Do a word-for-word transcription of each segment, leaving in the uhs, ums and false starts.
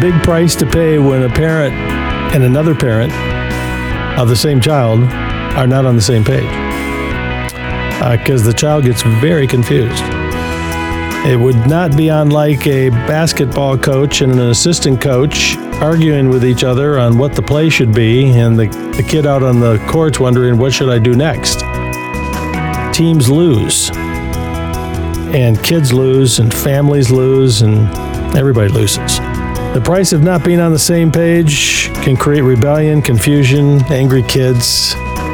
big price to pay when a parent and another parent of the same child are not on the same page, because uh, the child gets very confused. It would not be unlike a basketball coach and an assistant coach arguing with each other on what the play should be, and the, the kid out on the court's wondering, what should I do next? Teams lose, and kids lose, and families lose, and everybody loses. The price of not being on the same page can create rebellion, confusion, angry kids,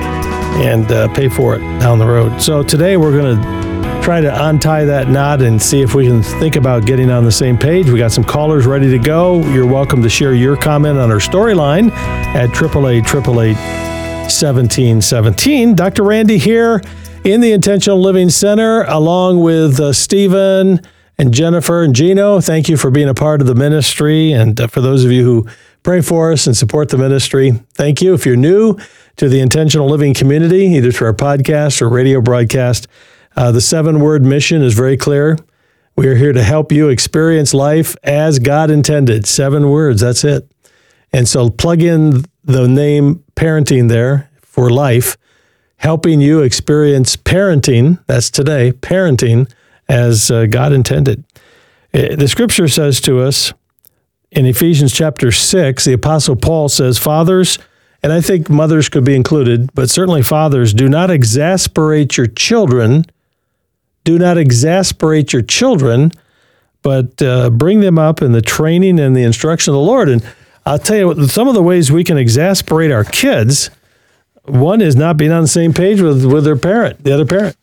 and uh, pay for it down the road. So today we're going to try to untie that knot and see if we can think about getting on the same page. We got some callers ready to go. You're welcome to share your comment on our storyline at eight eight eight, eight eight, one seven one seven. Doctor Randy here in the Intentional Living Center, along with uh, Stephen and Jennifer and Gino. Thank you for being a part of the ministry. And uh, for those of you who pray for us and support the ministry, thank you. If you're new to the Intentional Living community, either through our podcast or radio broadcast, uh, the seven-word mission is very clear. We are here to help you experience life as God intended. Seven words, that's it. And so plug in the name parenting there for life, helping you experience parenting, that's today, parenting, as uh, God intended. The scripture says to us in Ephesians chapter six, the Apostle Paul says, fathers, and I think mothers could be included, but certainly fathers, do not exasperate your children. Do not exasperate your children, but uh, bring them up in the training and the instruction of the Lord. And I'll tell you, some of the ways we can exasperate our kids, one is not being on the same page with, with their parent, the other parent,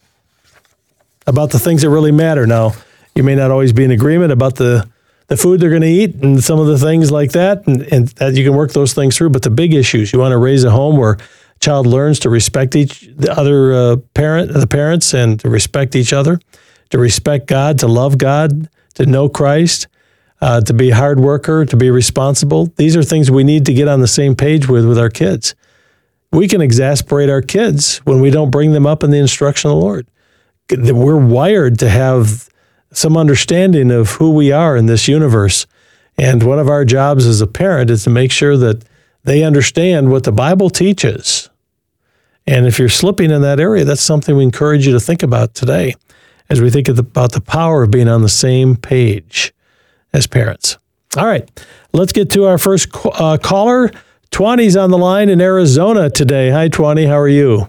about the things that really matter. Now, you may not always be in agreement about the, the food they're going to eat and some of the things like that, and, and that you can work those things through. But the big issues, you want to raise a home where a child learns to respect each the other uh, parent, the parents, and to respect each other, to respect God, to love God, to know Christ, uh, to be a hard worker, to be responsible. These are things we need to get on the same page with with our kids. We can exasperate our kids when we don't bring them up in the instruction of the Lord. We're wired to have some understanding of who we are in this universe. And one of our jobs as a parent is to make sure that they understand what the Bible teaches. And if you're slipping in that area, that's something we encourage you to think about today as we think about the power of being on the same page as parents. All right, let's get to our first uh, caller. Twani's on the line in Arizona today. Hi, Twani. How are you?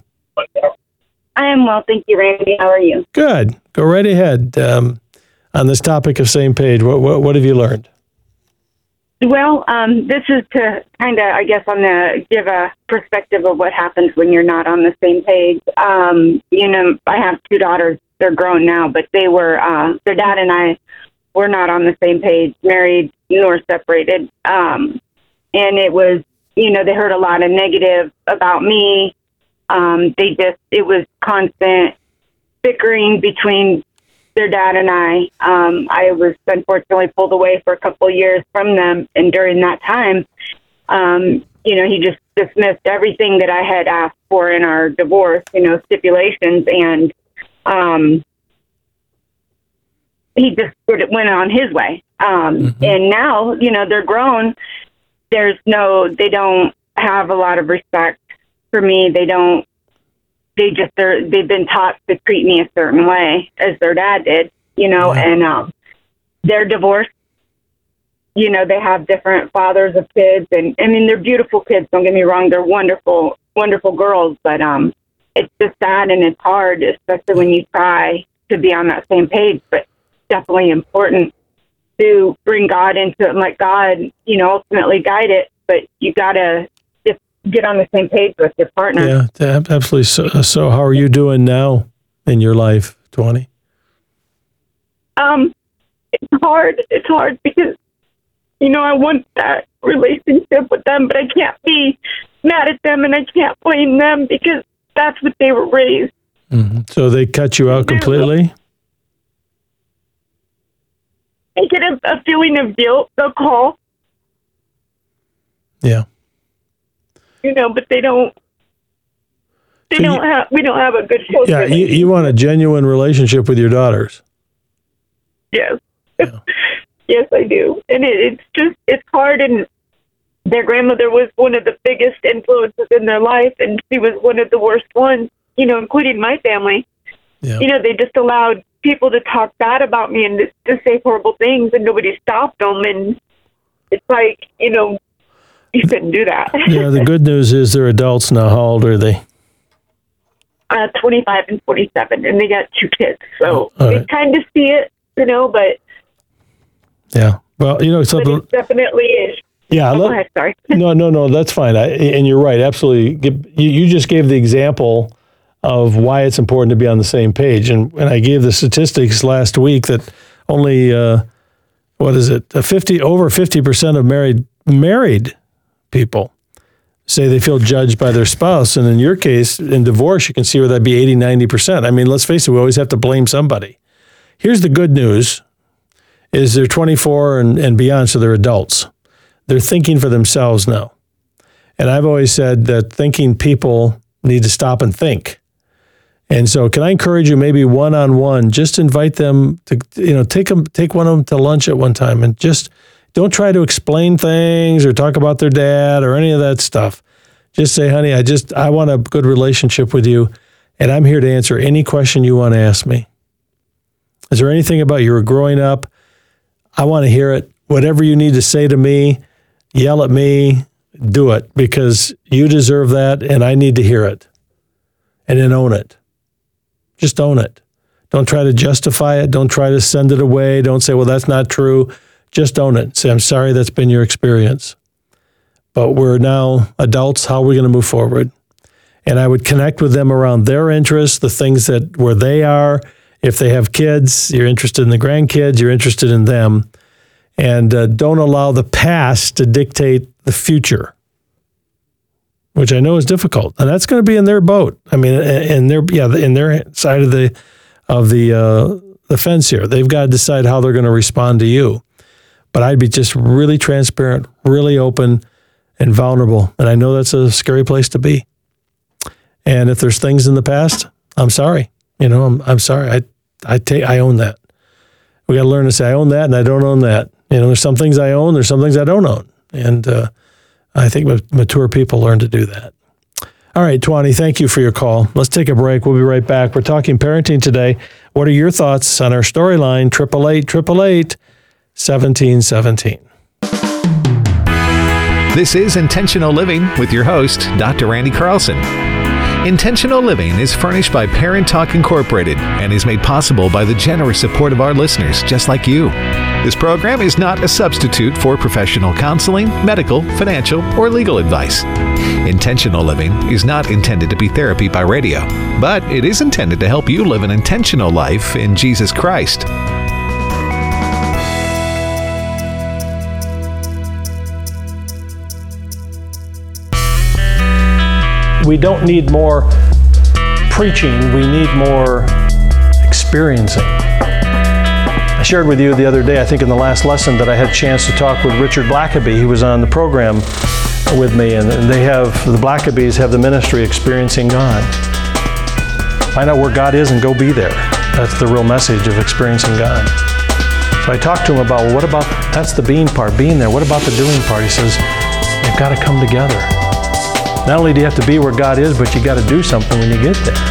I am well, thank you, Randy. How are you? Good. Go right ahead. Um, on this topic of same page, what what, what have you learned? Well, um, this is to kind of, I guess, on the give a perspective of what happens when you're not on the same page. Um, you know, I have two daughters. They're grown now, but they were, uh, their dad and I were not on the same page, married nor separated. Um, and it was, you know, they heard a lot of negative about me. Um, they just, it was constant bickering between their dad and I. Um, I was unfortunately pulled away for a couple of years from them. And during that time, um, you know, he just dismissed everything that I had asked for in our divorce, you know, stipulations. And um, he just sort of went on his way. Um, mm-hmm. And now, you know, they're grown. There's no, they don't have a lot of respect for me. They don't, they just, they're, they've been taught to treat me a certain way as their dad did, you know, yeah. and um, they're divorced. You know, they have different fathers of kids, and I mean, they're beautiful kids. Don't get me wrong. They're wonderful, wonderful girls, but um, it's just sad and it's hard, especially when you try to be on that same page, but definitely important to bring God into it and let God, you know, ultimately guide it. But you got to just get on the same page with your partner. Yeah, absolutely. So, so how are you doing now in your life, Twani? Um, it's hard. It's hard because, you know, I want that relationship with them, but I can't be mad at them and I can't blame them because that's what they were raised. Mm-hmm. So they cut you out completely? I get a, a feeling of guilt. They'll call. Yeah. You know, but they don't, they so don't you, have, we don't have a good close Yeah, you, you want a genuine relationship with your daughters. Yes. Yeah. Yes, I do. And it, it's just, it's hard. And their grandmother was one of the biggest influences in their life. And she was one of the worst ones, you know, including my family. Yeah. You know, they just allowed people to talk bad about me and to, to say horrible things, and nobody stopped them. And it's like, you know, you couldn't do that. Yeah, the good news is they're adults now. How old are they? Uh, twenty-five and forty-seven, and they got two kids. So oh, they right. kind of see it, you know, but... Yeah. Well, you know, something... But it definitely is. Yeah. Oh, let, go ahead, sorry. no, no, no, that's fine. I, and you're right, absolutely. You, you just gave the example of why it's important to be on the same page. And, and I gave the statistics last week that only, uh, what is it, fifty over fifty percent of married married people say they feel judged by their spouse. And in your case, in divorce, you can see where that'd be eighty, ninety percent. I mean, let's face it, we always have to blame somebody. Here's the good news, is they're twenty-four and, and beyond, so they're adults. They're thinking for themselves now. And I've always said that thinking people need to stop and think. And so can I encourage you, maybe one-on-one, just invite them to, you know, take them, take one of them to lunch at one time, and just don't try to explain things or talk about their dad or any of that stuff. Just say, honey, I just, I want a good relationship with you, and I'm here to answer any question you want to ask me. Is there anything about your growing up? I want to hear it. Whatever you need to say to me, yell at me, do it, because you deserve that, and I need to hear it. And then own it. Just own it. Don't try to justify it. Don't try to send it away. Don't say, well, that's not true. Just own it. Say, I'm sorry that's been your experience. But we're now adults. How are we going to move forward? And I would connect with them around their interests, the things that where they are. If they have kids, you're interested in the grandkids, you're interested in them. And uh, don't allow the past to dictate the future, which I know is difficult, and that's going to be in their boat. I mean, in their yeah, in their side of the of the uh, the fence here, they've got to decide how they're going to respond to you. But I'd be just really transparent, really open, and vulnerable, and I know that's a scary place to be. And if there's things in the past, I'm sorry. You know, I'm I'm sorry. I I take I own that. We got to learn to say I own that, and I don't own that. You know, there's some things I own, there's some things I don't own, and uh, I think mature people learn to do that. All right, Twani, thank you for your call. Let's take a break. We'll be right back. We're talking parenting today. What are your thoughts on our storyline? eight eight eight, eight eight eight, one seven one seven. This is Intentional Living with your host, Doctor Randy Carlson. Intentional Living is furnished by Parent Talk Incorporated and is made possible by the generous support of our listeners just like you. This program is not a substitute for professional counseling, medical, financial, or legal advice. Intentional Living is not intended to be therapy by radio, but it is intended to help you live an intentional life in Jesus Christ. We don't need more preaching, we need more experiencing. I shared with you the other day, I think in the last lesson, that I had a chance to talk with Richard Blackaby. He was on the program with me, and they have, the Blackabys have the ministry Experiencing God. Find out where God is and go be there. That's the real message of Experiencing God. So I talked to him about, well, what about, that's the being part, being there. What about the doing part? He says, you've got to come together. Not only do you have to be where God is, but you got to do something when you get there.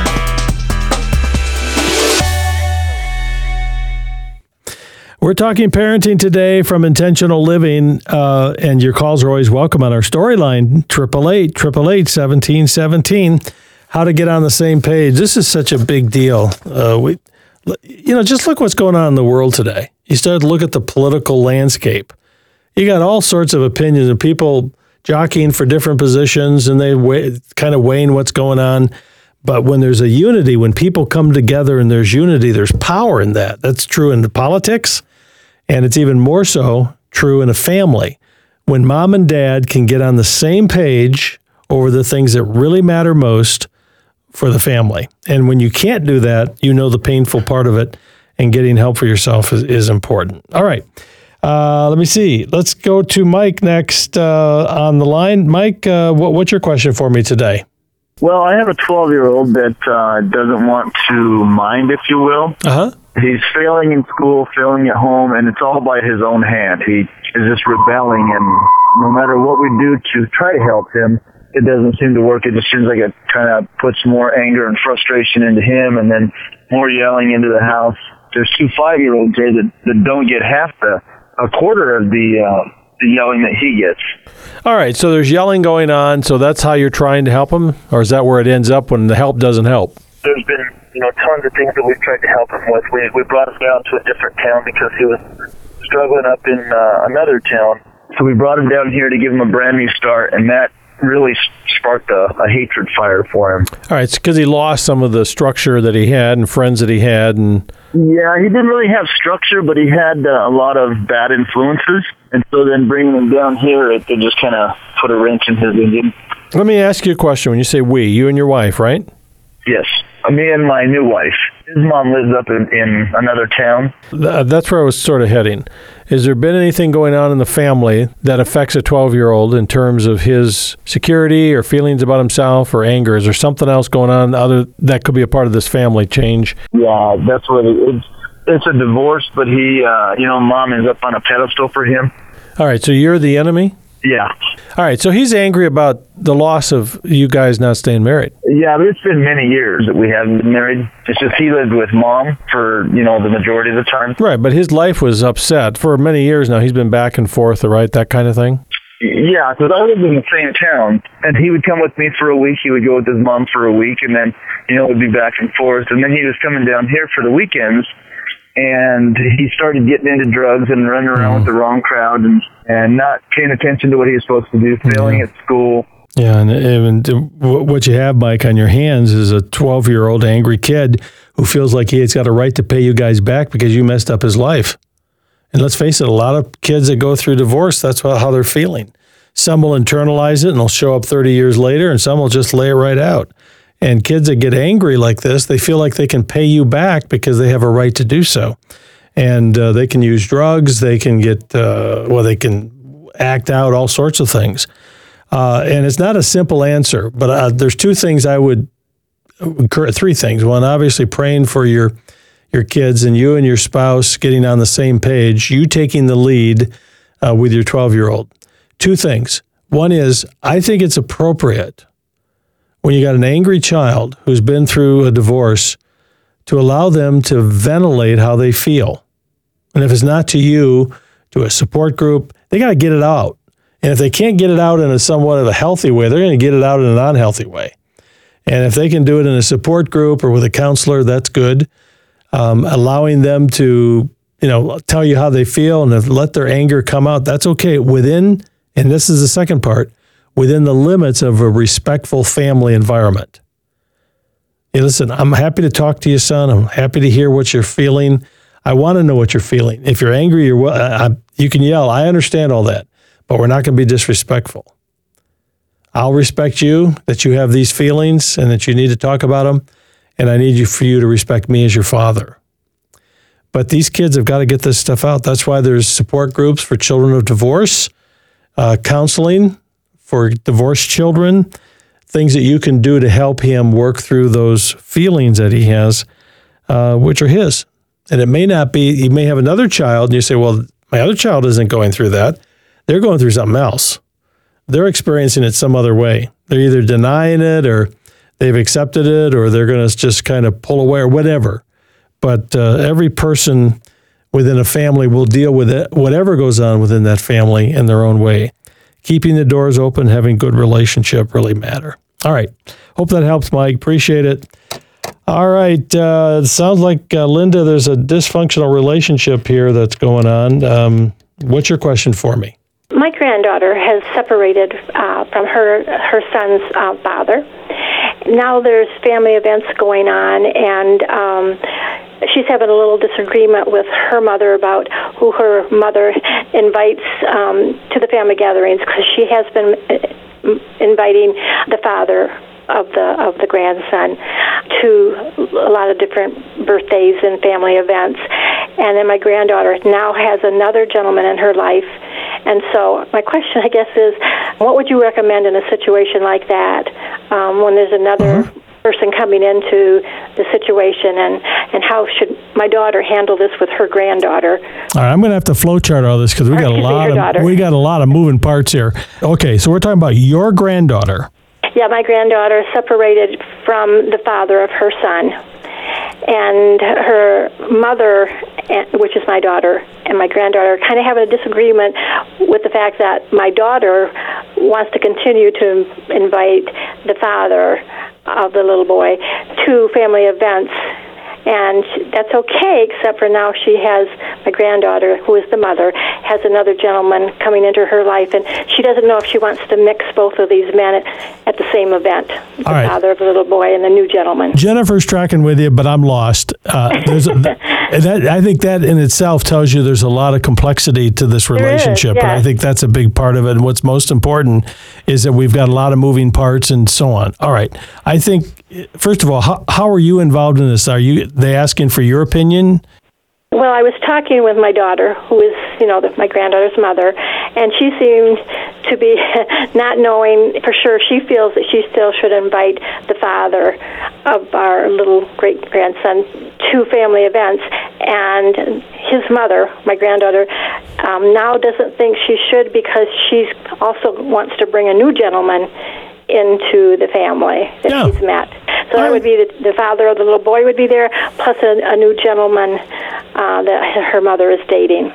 We're talking parenting today from Intentional Living, uh, and your calls are always welcome on our storyline, eight eight eight, eight eight eight, one seven one seven. How to get on the same page. This is such a big deal. Uh, we, you know, just look what's going on in the world today. You start to look at the political landscape. You got all sorts of opinions and people jockeying for different positions, and they weigh, kind of weighing what's going on. But when there's a unity, when people come together and there's unity, there's power in that. That's true in politics, and it's even more so true in a family. When mom and dad can get on the same page over the things that really matter most for the family. And when you can't do that, you know the painful part of it, and getting help for yourself is, is important. All right. Uh, let me see. Let's go to Mike next uh, on the line. Mike, uh, what, what's your question for me today? Well, I have a twelve-year-old that uh, doesn't want to mind, if you will. Uh-huh. He's failing in school, failing at home, and it's all by his own hand. He is just rebelling, and no matter what we do to try to help him, it doesn't seem to work. It just seems like it kind of puts more anger and frustration into him, and then more yelling into the house. There's two five-year-olds there that, that don't get half the, a quarter of the, uh, the yelling that he gets. All right, so there's yelling going on, so that's how you're trying to help him? Or is that where it ends up when the help doesn't help? There's been, you know, tons of things that we've tried to help him with. We we brought him down to a different town because he was struggling up in uh, another town. So we brought him down here to give him a brand new start, and that really sparked a, a hatred fire for him. All right, it's because he lost some of the structure that he had and friends that he had. and Yeah, he didn't really have structure, but he had uh, a lot of bad influences. And so then bringing him down here, it, it just kind of put a wrench in his engine. Let me ask you a question. When you say we, you and your wife, right? Yes. Me and my new wife. His mom lives up in, in another town. Th- That's where I was sort of heading. Has there been anything going on in the family that affects a twelve-year-old in terms of his security or feelings about himself or anger? Is there something else going on other that could be a part of this family change? Yeah, that's what it is. It's a divorce, but he, uh, you know, mom is up on a pedestal for him. All right, so you're the enemy? Yeah. All right, so he's angry about the loss of you guys not staying married. Yeah, but it's been many years that we haven't been married. It's just he lived with mom for, you know, the majority of the time. Right, but his life was upset. For many years now, he's been back and forth, right, that kind of thing? Yeah, because I lived in the same town, and he would come with me for a week. He would go with his mom for a week, and then, you know, it would be back and forth. And then he was coming down here for the weekends, and he started getting into drugs and running around mm. with the wrong crowd and, and not paying attention to what he was supposed to do, failing yeah. at school. Yeah, and, and what you have, Mike, on your hands is a twelve-year-old angry kid who feels like he's got a right to pay you guys back because you messed up his life. And let's face it, a lot of kids that go through divorce, that's how they're feeling. Some will internalize it and they'll show up thirty years later, and some will just lay it right out. And kids that get angry like this, they feel like they can pay you back because they have a right to do so. And uh, they can use drugs, they can get, uh, well, they can act out all sorts of things. Uh, and it's not a simple answer, but uh, there's two things I would, three things. One, obviously praying for your your kids and you and your spouse getting on the same page, you taking the lead uh, with your twelve-year-old. Two things. One is, I think it's appropriate when you got an angry child who's been through a divorce to allow them to ventilate how they feel. And if it's not to you, to a support group, they got to get it out. And if they can't get it out in a somewhat of a healthy way, they're going to get it out in an unhealthy way. And if they can do it in a support group or with a counselor, that's good. Um, allowing them to, you know, tell you how they feel and let their anger come out, that's okay. Within, and this is the second part, within the limits of a respectful family environment. Hey, listen, I'm happy to talk to you, son. I'm happy to hear what you're feeling. I want to know what you're feeling. If you're angry, you're, I, you can yell. I understand all that, but we're not going to be disrespectful. I'll respect you, that you have these feelings and that you need to talk about them, and I need you for you to respect me as your father. But these kids have got to get this stuff out. That's why there's support groups for children of divorce, uh, counseling for divorced children, things that you can do to help him work through those feelings that he has, uh, which are his. And it may not be, you may have another child, and you say, well, my other child isn't going through that. They're going through something else. They're experiencing it some other way. They're either denying it or they've accepted it or they're going to just kind of pull away or whatever. But uh, every person within a family will deal with it, whatever goes on within that family in their own way. Keeping the doors open, having good relationship really matter. All right. Hope that helps, Mike. Appreciate it. All right. Uh, sounds like, uh, Linda, there's a dysfunctional relationship here that's going on. Um, what's your question for me? My granddaughter has separated uh, from her her son's uh, father. Now there's family events going on, and um, she's having a little disagreement with her mother about who her mother invites um, to the family gatherings, because she has been inviting the father of the of the grandson to a lot of different birthdays and family events. And then my granddaughter now has another gentleman in her life. And so my question, I guess, is what would you recommend in a situation like that, um, when there's another mm-hmm. person coming into the situation, and, and how should my daughter handle this with her granddaughter. All right, I'm going to have to flowchart all this because we got a lot of daughter. we got a lot of moving parts here. Okay, so we're talking about your granddaughter. Yeah, my granddaughter separated from the father of her son, and her mother, which is my daughter, and my granddaughter kind of having a disagreement with the fact that my daughter wants to continue to invite the father of the little boy to family events. And that's okay, except for now she has, my granddaughter, who is the mother, has another gentleman coming into her life, and she doesn't know if she wants to mix both of these men at, at the same event, the right. father of the little boy and the new gentleman. Jennifer's tracking with you, but I'm lost. Uh, there's a, that, I think that in itself tells you there's a lot of complexity to this relationship, there is, yes. and I think that's a big part of it. And what's most important is that we've got a lot of moving parts and so on. All right. I think, first of all, how, how are you involved in this? Are you they asking for your opinion? Well, I was talking with my daughter, who is, you know, the, my granddaughter's mother, and she seemed to be not knowing for sure. She feels that she still should invite the father of our little great-grandson to family events, and his mother, my granddaughter, um, now doesn't think she should because she also wants to bring a new gentleman into the family that yeah. she's met. So that would be the, the father of the little boy would be there, plus a, a new gentleman uh, that her mother is dating.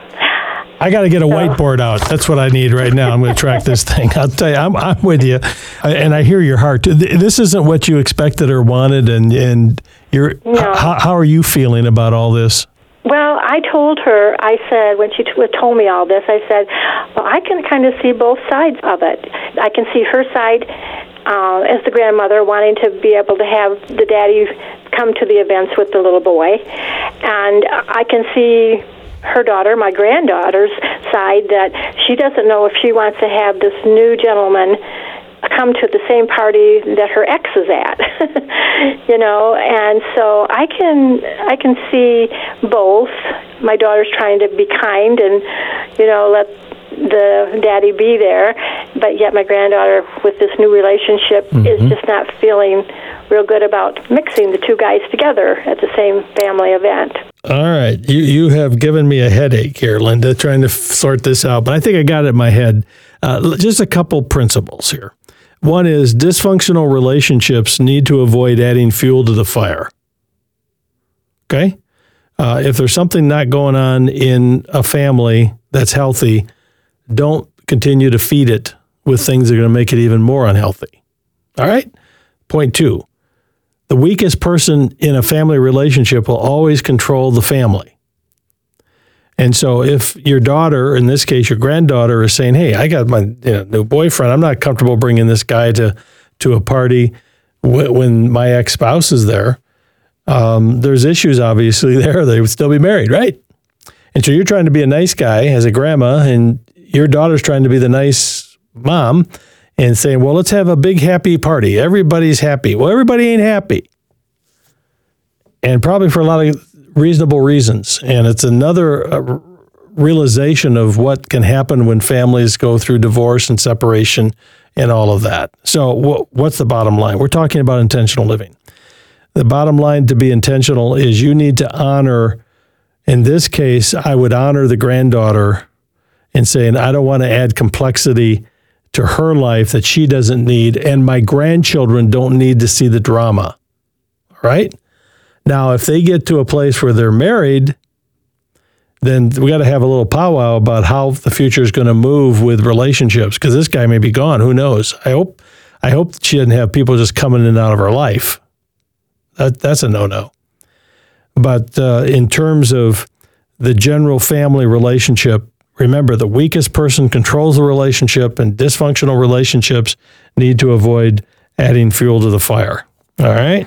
I got to get a so. whiteboard out. That's what I need right now. I'm going to track this thing. I'll tell you, I'm, I'm with you, I, and I hear your heart. This isn't what you expected or wanted, and and you're. No. How, how are you feeling about all this? Well, I told her, I said, when she t- told me all this, I said, well, I can kind of see both sides of it. I can see her side uh, as the grandmother wanting to be able to have the daddy come to the events with the little boy. And I can see her daughter, my granddaughter's side, that she doesn't know if she wants to have this new gentleman come to the same party that her ex is at, you know, and so I can I can see both. My daughter's trying to be kind and, you know, let the daddy be there, but yet my granddaughter, with this new relationship, mm-hmm. is just not feeling real good about mixing the two guys together at the same family event. All right. You you have given me a headache here, Linda, trying to f- sort this out, but I think I got it in my head. Uh, just a couple principles here. One is dysfunctional relationships need to avoid adding fuel to the fire. Okay? Uh, if there's something not going on in a family that's healthy, don't continue to feed it with things that are going to make it even more unhealthy. All right? Point two, the weakest person in a family relationship will always control the family. And so if your daughter, in this case, your granddaughter, is saying, hey, I got my you know, new boyfriend, I'm not comfortable bringing this guy to, to a party w- when my ex-spouse is there, um, there's issues obviously there. They would still be married, right? And so you're trying to be a nice guy as a grandma, and your daughter's trying to be the nice mom and saying, well, let's have a big happy party. Everybody's happy. Well, everybody ain't happy. And probably for a lot of reasonable reasons. And it's another uh, realization of what can happen when families go through divorce and separation and all of that. So wh- what's the bottom line? We're talking about intentional living. The bottom line to be intentional is you need to honor, in this case, I would honor the granddaughter in saying, I don't want to add complexity to her life that she doesn't need, and my grandchildren don't need to see the drama, right? Now, if they get to a place where they're married, then we got to have a little powwow about how the future is going to move with relationships, because this guy may be gone. Who knows? I hope I hope she didn't have people just coming in and out of her life. That, that's a no-no. But uh, in terms of the general family relationship, remember, the weakest person controls the relationship, and dysfunctional relationships need to avoid adding fuel to the fire. All right?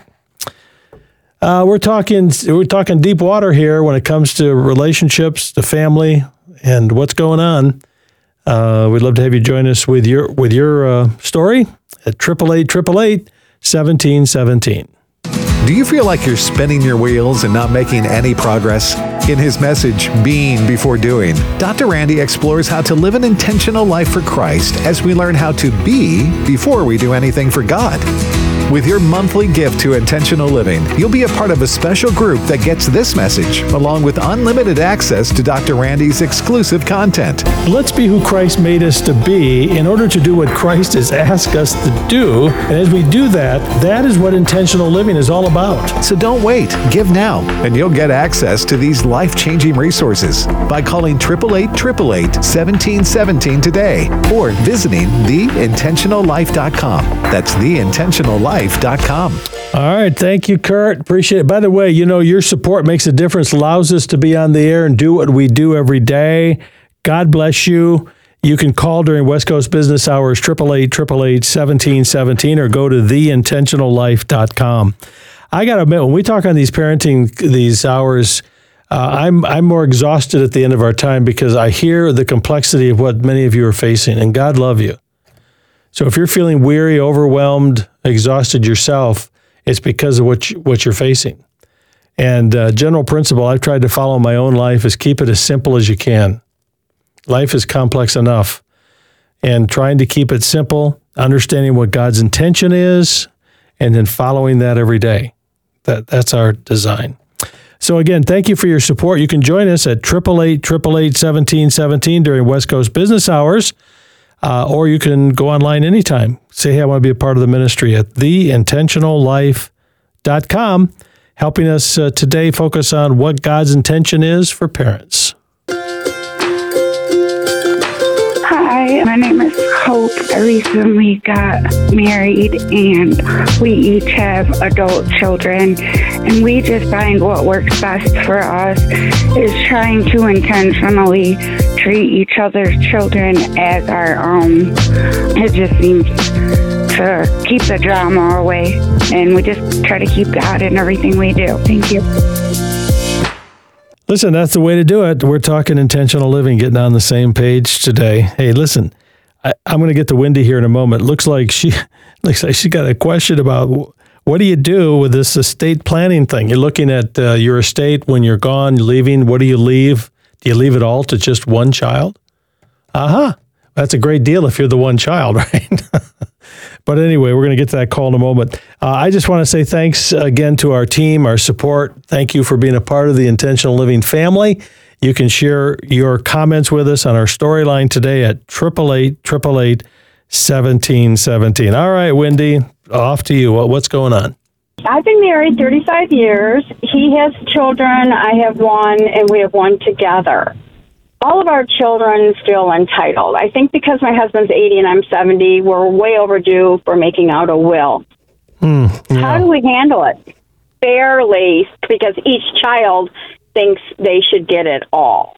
Uh, we're talking we're talking deep water here when it comes to relationships, to family, and what's going on. Uh, we'd love to have you join us with your with your uh, story at eight eight eight, eight eight eight, one seven one seven. Do you feel like you're spinning your wheels and not making any progress? In his message, Being Before Doing, Doctor Randy explores how to live an intentional life for Christ as we learn how to be before we do anything for God. With your monthly gift to Intentional Living, you'll be a part of a special group that gets this message, along with unlimited access to Doctor Randy's exclusive content. Let's be who Christ made us to be in order to do what Christ has asked us to do. And as we do that, that is what intentional living is all about. So don't wait. Give now, and you'll get access to these life-changing resources by calling eight eight eight, eight eight eight, one seven one seven today or visiting the intentional life dot com. That's the intentional life dot com. All right. Thank you, Kurt. Appreciate it. By the way, you know, your support makes a difference, allows us to be on the air and do what we do every day. God bless you. You can call during West Coast business hours, eight eight eight, eight eight eight, one seven one seven, or go to the intentional life dot com. I got to admit, when we talk on these parenting, these hours, uh, I'm I'm more exhausted at the end of our time because I hear the complexity of what many of you are facing, and God love you. So if you're feeling weary, overwhelmed, exhausted yourself, it's because of what you, what you're facing. And uh, general principle I've tried to follow in my own life is keep it as simple as you can. Life is complex enough. And trying to keep it simple, understanding what God's intention is, and then following that every day. That That's our design. So again, thank you for your support. You can join us at eight eight eight, eight eight eight, one seven one seven during West Coast business hours. Uh, or you can go online anytime. Say, hey, I want to be a part of the ministry at the intentional life dot com, helping us uh, today focus on what God's intention is for parents. Hi, my name is Hope. I recently got married and we each have adult children, and we just find what works best for us is trying to intentionally treat each other's children as our own. It just seems to keep the drama away, and we just try to keep God in everything we do. Thank you. Listen, that's the way to do it. We're talking intentional living, getting on the same page today. Hey, listen, I, I'm going to get to Wendy here in a moment. Looks like she looks like she got a question about what do you do with this estate planning thing? You're looking at uh, your estate when you're gone, you're leaving. What do you leave? Do you leave it all to just one child? Uh-huh. That's a great deal if you're the one child, right? But anyway, we're going to get to that call in a moment. Uh, I just want to say thanks again to our team, our support. Thank you for being a part of the Intentional Living family. You can share your comments with us on our storyline today at eight eight eight, eight eight eight, one seven one seven. All right, Wendy, off to you. What, what's going on? I've been married thirty-five years. He has children. I have one, and we have one together. All of our children feel entitled. I think because my husband's eighty and I'm seventy, we're way overdue for making out a will. Mm, yeah. How do we handle it? Fairly, because each child thinks they should get it all.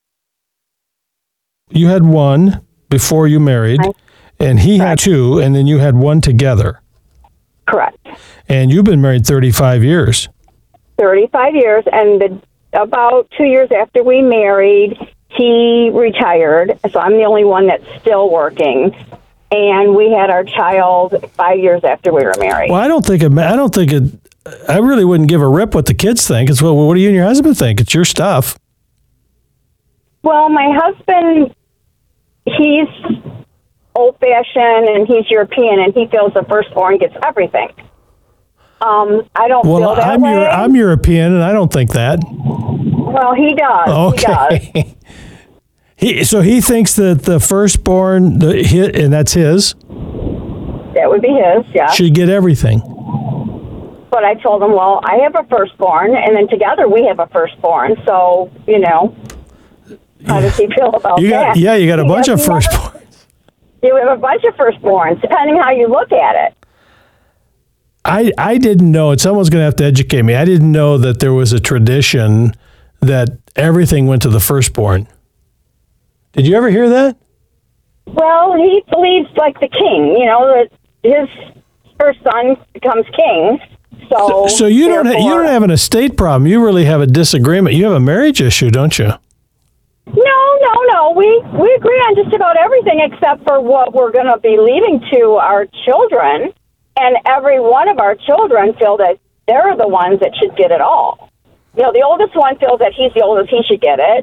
You had one before you married, I, and he correct. had two, and then you had one together. Correct. And you've been married thirty-five years. thirty-five years, and the, about two years after we married, he retired, so I'm the only one that's still working. And we had our child five years after we were married. Well, I don't think it, I don't think it. I really wouldn't give a rip what the kids think. It's what what do you and your husband think? It's your stuff. Well, my husband, he's old-fashioned and he's European, and he feels the firstborn gets everything. Um, I don't Well, feel that I'm way. Euro, I'm European, and I don't think that. Well, he does. Okay. He does. he so he thinks that the firstborn, the, his, and that's his, That would be his, yeah. should get everything. But I told him, well, I have a firstborn, and then together we have a firstborn. So, you know, how does he feel about You got that? yeah, you got a He bunch of has- he never- firstborns. You have a bunch of firstborns, depending how you look at it. I I didn't know, and someone's going to have to educate me. I didn't know that there was a tradition that everything went to the firstborn. Did you ever hear that? Well, he believes like the king, you know, that his first son becomes king. So, So, so you don't ha- you therefore- don't have an estate problem. You really have a disagreement. You have a marriage issue, don't you? No, no, no. We we agree on just about everything except for what we're going to be leaving to our children. And every one of our children feel that they're the ones that should get it all. You know, the oldest one feels that he's the oldest, he should get it.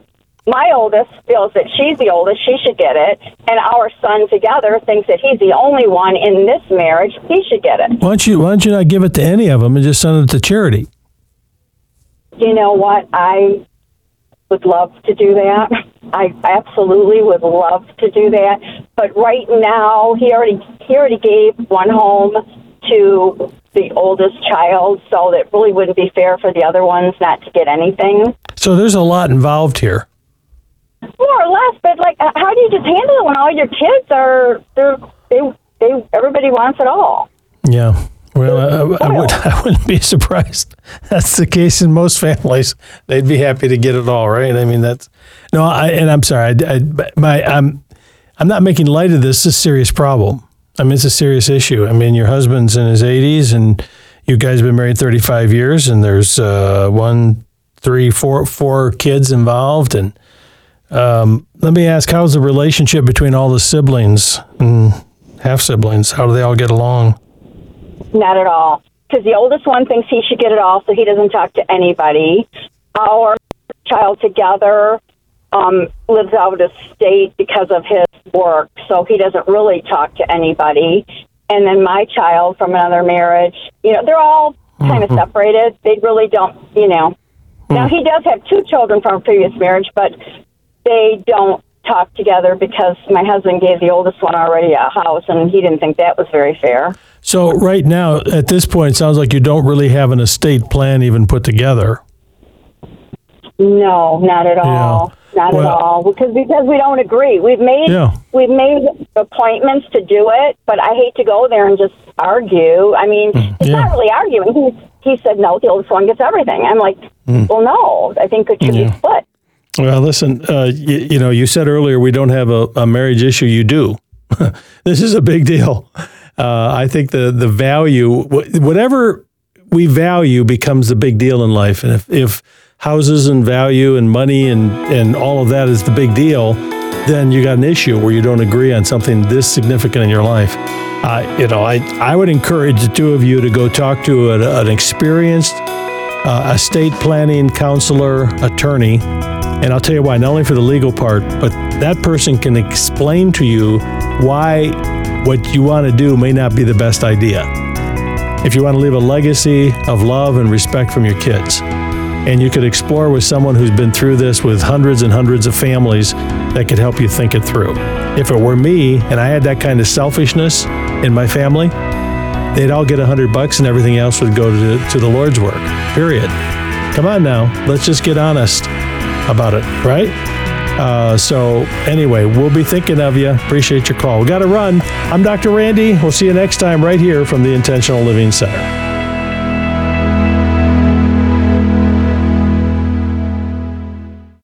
my oldest feels that she's the oldest, she should get it, and our son together thinks that he's the only one in this marriage, he should get it. Why don't you, why don't you not give it to any of them and just send it to charity? You know what? I would love to do that. I absolutely would love to do that. But right now, he already he already gave one home to the oldest child, so that really wouldn't be fair for the other ones not to get anything. So there's a lot involved here. More or less, but like, how do you just handle it when all your kids are they're they they everybody wants it all? Yeah. Well, I, I, would, I wouldn't be surprised. That's the case in most families. They'd be happy to get it all, right? I mean, that's no. I, and I'm sorry. I, I, my, I'm, I'm not making light of this. It's a serious problem. I mean, it's a serious issue. I mean, your husband's in his eighties, and you guys have been married thirty-five years, and there's uh, one, three, four, four kids involved. And um, let me ask, how's the relationship between all the siblings and half siblings? How do they all get along? Not at all. Because the oldest one thinks he should get it all, so he doesn't talk to anybody. Our child together um, lives out of state because of his work, so he doesn't really talk to anybody. And then my child from another marriage, you know, they're all kind of mm-hmm. separated. They really don't, you know. Mm. Now, he does have two children from a previous marriage, but they don't talk together because my husband gave the oldest one already a house, and he didn't think that was very fair. So right now, at this point, it sounds like you don't really have an estate plan even put together. No, not at all. Yeah. Not well, at all. Because because we don't agree. We've made yeah. we've made appointments to do it, but I hate to go there and just argue. I mean, it's yeah. not really arguing. He he said no, the oldest one gets everything. I'm like, mm. well, no, I think it should yeah. be split. Well, listen, uh, you, you know, you said earlier we don't have a, a marriage issue. You do. This is a big deal. Uh, I think the the value, whatever we value, becomes the big deal in life. And if, if houses and value and money and, and all of that is the big deal, then you got an issue where you don't agree on something this significant in your life. Uh, you know, I, I would encourage the two of you to go talk to an, an experienced uh, estate planning counselor, attorney. And I'll tell you why, not only for the legal part, but that person can explain to you why what you want to do may not be the best idea. If you want to leave a legacy of love and respect from your kids, and you could explore with someone who's been through this with hundreds and hundreds of families that could help you think it through. If it were me and I had that kind of selfishness in my family, they'd all get a hundred bucks and everything else would go to, to the Lord's work, period. Come on now, let's just get honest about it, right? Uh, so anyway, we'll be thinking of you. Appreciate your call. We got to run. I'm Doctor Randy. We'll see you next time right here from the Intentional Living Center.